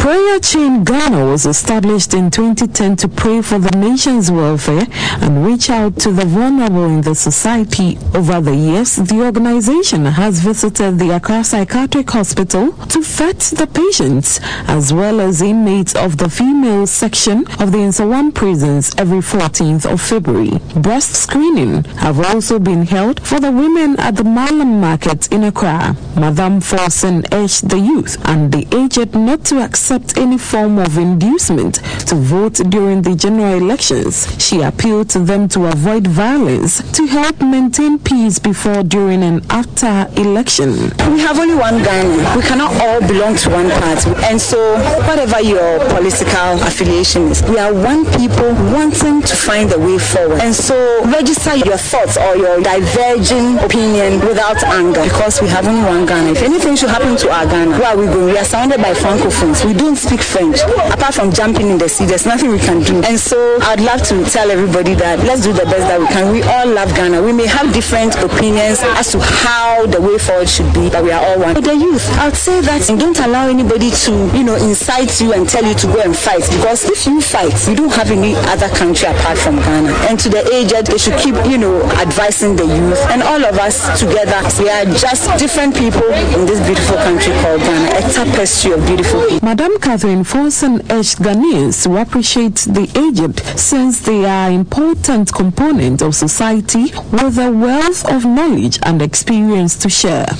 Prayer Chain Ghana was established in 2010 to pray for the nation's welfare and reach out to the vulnerable in the society. Over the years, the organization has visited the Accra Psychiatric Hospital to vet the patients as well as inmates of the female section of the Nsawam prisons every 14th of February. Breast screening have also been held for the women at the Malam Market in Accra. Madam Forsen urged the youth and the aged not to accept any form of inducement to vote during the general elections. She appealed to them to avoid violence to help maintain peace before, during and after election. We have only one Ghana. We cannot all belong to one party. And so whatever your political affiliation is, we are one people wanting to find a way forward. And so register your thoughts or your diverging opinion without anger, because we have only one Ghana. If anything should happen to our Ghana, where are we going? We are surrounded by francophones. We don't speak French. Apart from jumping in the sea, there's nothing we can do. And so I'd love to tell everybody that let's do the best that we can. We all love Ghana. We may have different opinions as to how the way forward should be, but we are all one. For the youth, I'd say that don't allow anybody to, incite you and tell you to go and fight, because if you fight, we don't have any other country apart from Ghana. And to the aged, they should keep, advising the youth. And all of us together, we are just different people in this beautiful country called Ghana, a tapestry of beautiful people. Madam Catherine Forsen urged Ghanaians to appreciate the aged, since they are an important component of society with a wealth of knowledge and experience to share.